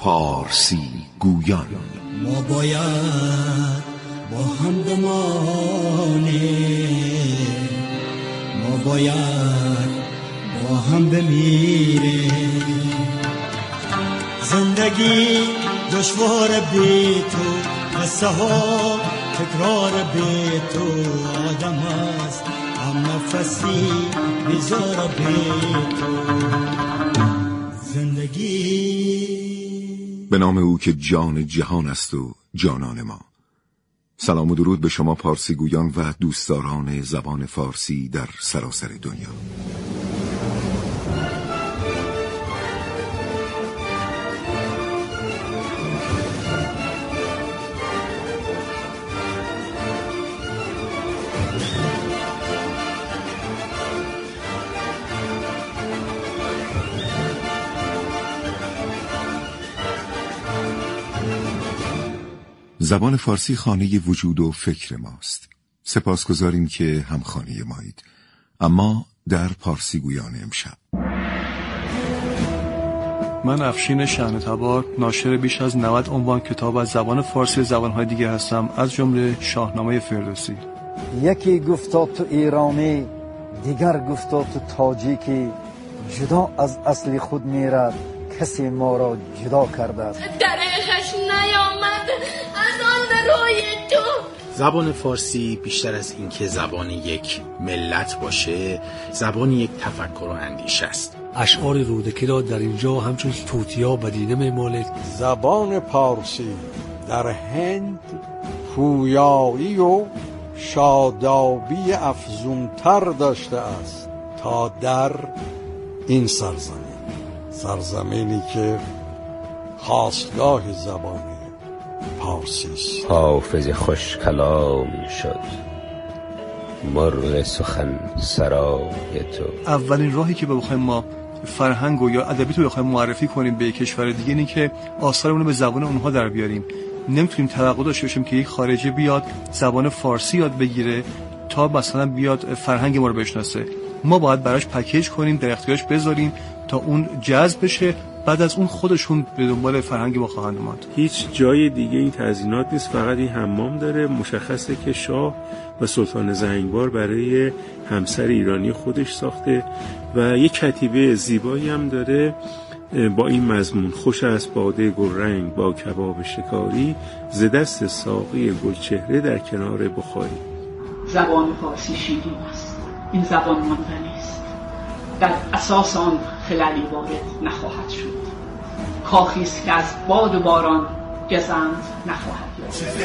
فارسی گویان. ما باید با هم بمانیم، ما باید با هم بمیریم. زندگی دشوار بی تو، قصه ها تکرار بی تو. آدم است هم نفسی بیزار بی تو. زندگی به نام او که جان جهان است و جانان ما. سلام و درود به شما پارسی گویان و دوستداران زبان فارسی در سراسر دنیا. زبان فارسی خانه وجود و فکر ماست. سپاسگزاریم که هم خانه مایید. اما در پارسی گویان امشب من افشین شهن‌تبار، ناشر بیش از 90 عنوان کتاب از زبان فارسی و زبان‌های دیگه هستم، از جمله شاهنامه فردوسی. یکی گفتا تو ایرانی، دیگر گفتا تو تاجیکی. جدا از اصل خود میرد، کسی ما را جدا کرده است. دریغش نیامد از آن روی تو. زبان فارسی بیشتر از اینکه زبان یک ملت باشه، زبان یک تفکر و اندیشه است. اشعار رودکی را در اینجا همچون توتیا بدینه میمالید. زبان فارسی در هند پویایی و شادابی افزونتر داشته است تا در این سرزمینی که خاستگاه زبان فارسی است. حافظ خوش کلامی شد، مرغ سخن سرای تو. اولین راهی که بخوایم ما فرهنگ و یا ادبیات رو بخوایم معرفی کنیم به کشور دیگه اینه که آثارمون رو به زبان اونها در بیاریم. نمیتونیم توقع داشته باشیم که یک خارجی بیاد زبان فارسی یاد بگیره تا مثلا بیاد فرهنگ ما رو بشناسه. ما باید براش پکیج کنیم، در اختیارش بذاریم تا اون جذب بشه، بعد از اون خودشون به دنبال فرهنگ ما خواهند اومد. هیچ جای دیگه این تزیینات نیست، فقط این حمام داره. مشخصه که شاه و سلطان زنگبار برای همسر ایرانی خودش ساخته و یک کتیبه زیبایی هم داره با این مضمون: خوش است باده گلرنگ با کباب شکاری، ز دست ساقی گلچهره در کنار بخاری. زبان فارسی شیرین است، این زبان ماندنی است، در اساس آن خللی وارد نخواهد شد. کاخی است که از باد و باران گزند نخواهد یافت.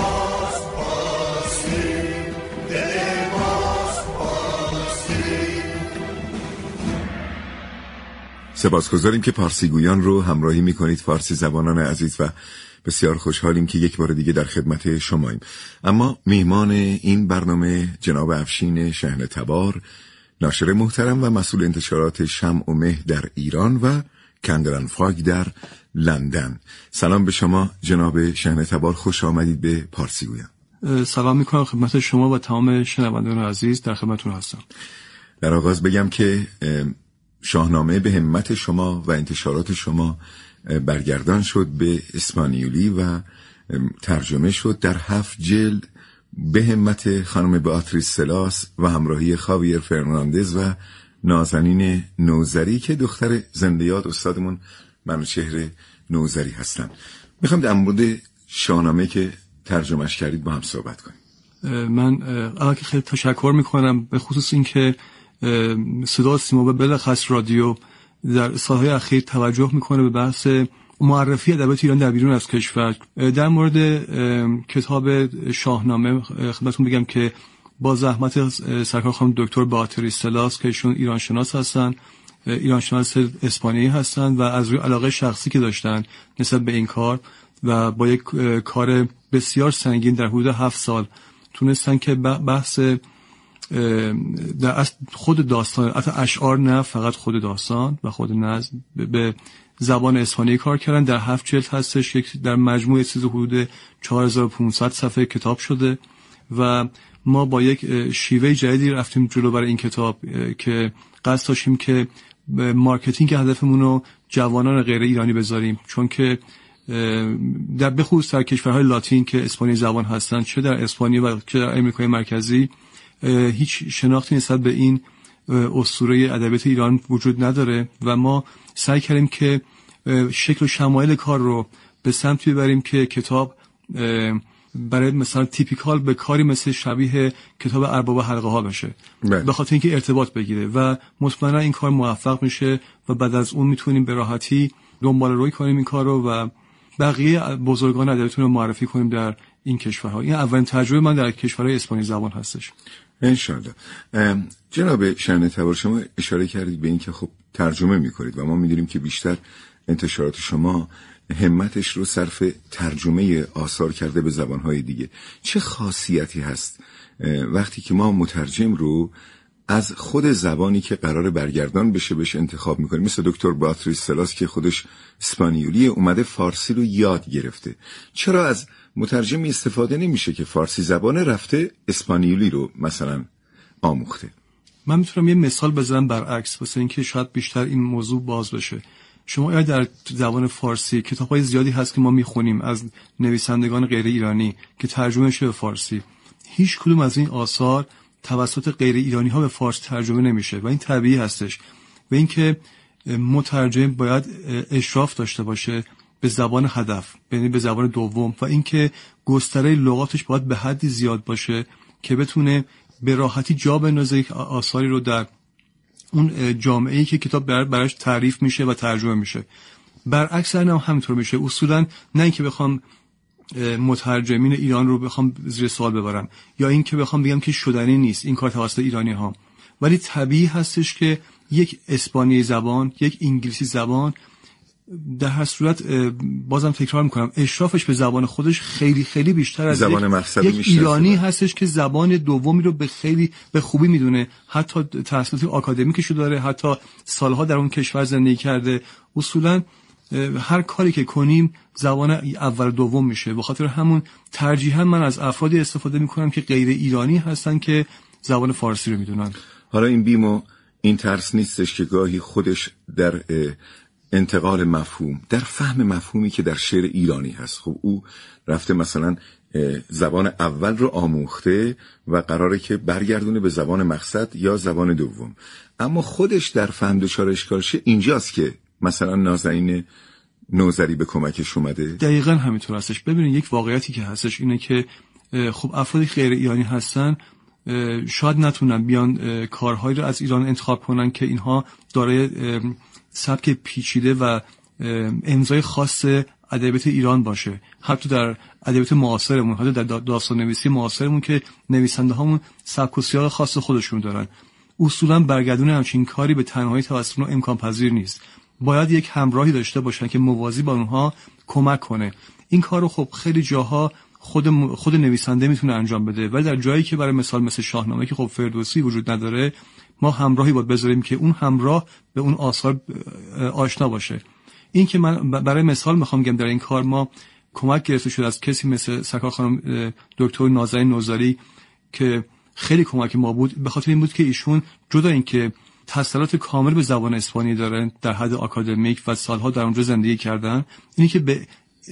سپاسگزاریم که پارسی گویان رو همراهی میکنید فارسی زبانان عزیز و بسیار خوشحالیم که یک بار دیگه در خدمت شماییم. اما میهمان این برنامه جناب افشین شهن‌تبار، ناشر محترم و مسئول انتشارات شمع و مه در ایران و کندرن فاگ در لندن. سلام به شما جناب شهن‌تبار، خوش آمدید به پارسی گویان. سلام میکنم خدمت شما و تمام شنوندگان عزیز، در خدمتتون هستم. در آغاز بگم که شاهنامه به همت شما و انتشارات شما برگردان شد به اسپانیولی و ترجمه شد در 7 جلد به همت خانم باتریس سلاس و همراهی خاویر فرناندز و نازنین نوذری که دختر زنده یاد استادمون منوچهر نوذری هستن. میخوام در مورد شاهنامه که ترجمهش کردید با هم صحبت کنیم. من اول که خیلی تشکر میکنم به خصوص این که صدا سیما و بلخص رادیو در سالهای اخیر توجه میکنه به بحث معرفی ادبیات ایران در بیرون از کشور. در مورد کتاب شاهنامه خدمتتون بگم که با زحمت سرکار خانم دکتر باتریس سلاس که ایشون ایرانشناس هستن، ایرانشناس اسپانیایی هستن و از روی علاقه شخصی که داشتن نسبت به این کار و با یک کار بسیار سنگین در حدود 7 سال تونستن که بحث در خود داستان، حتی اشعار نه فقط خود داستان و خود نظم به زبان اسپانیایی کار کردن. در 7 جلد هستش، یک در مجموع چیز حدود 4500 صفحه کتاب شده و ما با یک شیوه جدیدی رفتیم جلو برای این کتاب که قصد داشتیم که مارکتینگ هدفمون رو جوانان غیر ایرانی بذاریم، چون که در بخصوص در کشورهای لاتین که اسپانیایی زبان هستند، چه در اسپانیا و چه در امریکای مرکزی، هیچ شناختی نسبت به این اسطوره ادبیات ایران وجود نداره و ما سعی کردیم که شکل و شمایل کار رو به سمتی ببریم که کتاب برای مثلا تیپیکال به کاری مثل شبیه کتاب ارباب حلقه ها بشه، به خاطر اینکه ارتباط بگیره و مطمئنا این کار موفق میشه و بعد از اون میتونیم به راحتی دنبال روی کنیم این کار رو و بقیه بزرگان ادبیاتون رو معرفی کنیم در این کشورها. این اولین تجربه من در کشورهای اسپانی زبان هستش. انشالله. جناب شنه تبار، شما اشاره کردید به این که خب ترجمه میکنید و ما میدونیم که بیشتر انتشارات شما همتش رو صرف ترجمه آثار کرده به زبانهای دیگه. چه خاصیتی هست وقتی که ما مترجم رو از خود زبانی که قرار برگردان بشه بهش انتخاب میکنیم؟ مثل دکتر باتریس سلاس که خودش اسپانیولی اومده فارسی رو یاد گرفته، چرا از مترجمی استفاده نمیشه که فارسی زبانه رفته اسپانیولی رو مثلا آموخته؟ من میتونم یه مثال بزنم برعکس واسه اینکه شاید بیشتر این موضوع باز بشه. شما در زبان فارسی کتاب‌های زیادی هست که ما میخونیم از نویسندگان غیر ایرانی که ترجمه شده به فارسی. هیچ کدوم از این آثار توسط غیر ایرانی ها به فارسی ترجمه نمیشه و این طبیعی هستش و اینکه مترجم باید اشراف داشته باشه به زبان هدف، یعنی به زبان دوم، و اینکه گستره لغاتش باید به حدی زیاد باشه که بتونه به راحتی جا بندازه آثاری رو در اون جامعه‌ای که کتاب براش تعریف میشه و ترجمه میشه. برعکس هم همینطور میشه. اصولا نه اینکه بخوام مترجمین ایران رو بخوام زیر سوال ببرم یا اینکه بخوام بگم که شدنی نیست این کار توسط ایرانی ها، ولی طبیعی هستش که یک اسپانیایی زبان، یک انگلیسی زبان، در هر صورت بازم تکرار میکنم اشرافش به زبان خودش خیلی خیلی بیشتر از یک ایرانی هستش که زبان دومی رو به خوبی میدونه، حتی تحصیلات آکادمیکشو داره، حتی سالها در اون کشور زندگی کرده. اصولا هر کاری که کنیم زبان اول دوم میشه. به خاطر همون ترجیحاً من از افرادی استفاده میکنم که غیر ایرانی هستن که زبان فارسی رو میدونن. حالا این بیم و این ترس نیستش که گاهی خودش در انتقال مفهوم، در فهم مفهومی که در شعر ایرانی هست، خب او رفته مثلا زبان اول رو آموخته و قراره که برگردونه به زبان مقصد یا زبان دوم، اما خودش در فهم دچار اشکال شه. اینجاست که مثلا نازنین نوذری به کمکش اومده. دقیقاً همینطور هستش. ببینید یک واقعیتی که هستش اینه که خب افرادی غیر ایرانی هستن شاید نتونن بیان کارهایی رو از ایران انتخاب کنن که اینها دارای سبک پیچیده و امضای خاص ادبیات ایران باشه. حتی در ادبیات معاصرمون، حتی در داستان نویسی معاصرمون که نویسنده هامون سبک و سیاق خاص خودشون دارن، اصولا برگردون همچین کاری به تنهایی توسط اونها امکان پذیر نیست. باید یک همراهی داشته باشن که موازی با اونها کمک کنه. این کارو خب خیلی جاها خود نویسنده میتونه انجام بده، ولی در جایی که برای مثال مثل شاهنامه که خب فردوسی وجود نداره، ما همراهی باید بذاریم که اون همراه به اون آثار آشنا باشه. این که من برای مثال میخوام بگم در این کار ما کمک گرفته شد از کسی مثل سرکار خانم دکتر نازنین نوذری که خیلی کمک ما بود، به خاطر این بود که ایشون جدا اینکه تسلط کامل به زبان اسپانی دارن در حد آکادمیک و سالها در اونجا زندگی کردن، اینی که به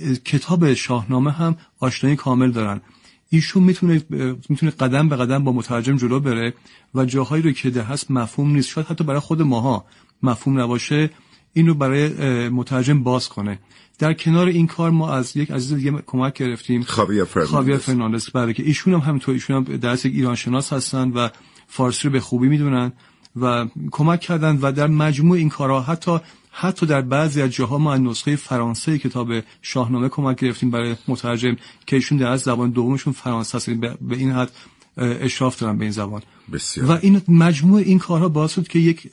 کتاب شاهنامه هم آشنایی کامل دارن. ایشون میتونه قدم به قدم با مترجم جلو بره و جاهایی رو که ده هست مفهوم نیست، شاید حتی برای خود ماها مفهوم نباشه، اینو برای مترجم باز کنه. در کنار این کار ما از یک عزیز دیگه کمک گرفتیم، خاویر فرناندز، برای که ایشون هم همینطور، ایشون هم درس یک ایران شناس هستن و فارسی رو به خوبی میدونن و کمک کردن و در مجموع این کارها حتی در بعضی از جاها ما از نسخه فرانسه کتاب شاهنامه کمک گرفتیم برای مترجم که ایشون در زبان دومشون فرانسه است، به این حد اشراف دارن به این زبان. بسیار. و این مجموع این کارها باعث شد که یک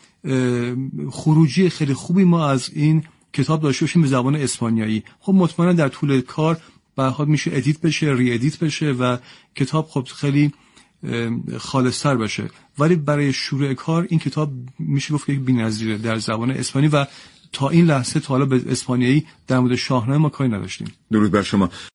خروجی خیلی خوبی ما از این کتاب داشته باشیم به زبان اسپانیایی. خب مطمئنا در طول کار به هر حال میشه ادیت بشه، ری ادیت بشه و کتاب خب خیلی خالص‌تر بشه، ولی برای شروع کار این کتاب میشه گفت که بی‌نظیره در زبان اسپانی و تا این لحظه تا حالا به اسپانیایی در مورد شاهنامه ما کاری نداشتیم. درود بر شما.